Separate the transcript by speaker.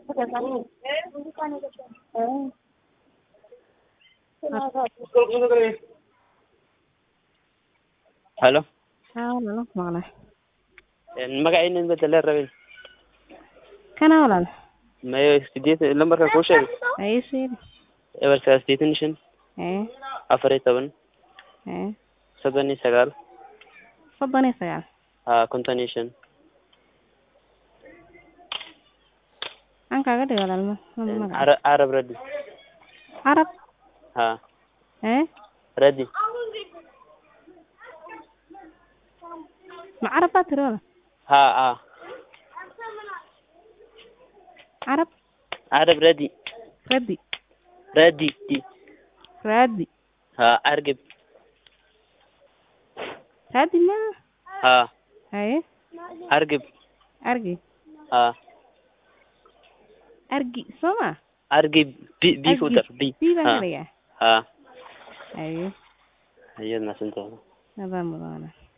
Speaker 1: Hello.
Speaker 2: Walaal maqlay.
Speaker 1: Magacayna bedel rabin.
Speaker 2: Kana walaal.
Speaker 1: Mayo sideed lambarka ku sheeg.
Speaker 2: Ay sheeg.
Speaker 1: Eber 85 14 79
Speaker 2: 79
Speaker 1: contonation.
Speaker 2: Aan kaaga dhigo walaal
Speaker 1: Arab ready.
Speaker 2: Arab.
Speaker 1: Ready.
Speaker 2: Ma Arab baa tiri walaal? Arab.
Speaker 1: Arab ready.
Speaker 2: Ready.
Speaker 1: Ready.
Speaker 2: Ready.
Speaker 1: Argib.
Speaker 2: Ready ma?
Speaker 1: Argib.
Speaker 2: Argi. Argi soma?
Speaker 1: Argib B ku dar B.
Speaker 2: B baan ka dhigaa.
Speaker 1: Ayadna santaa.
Speaker 2: Nabaan mudana.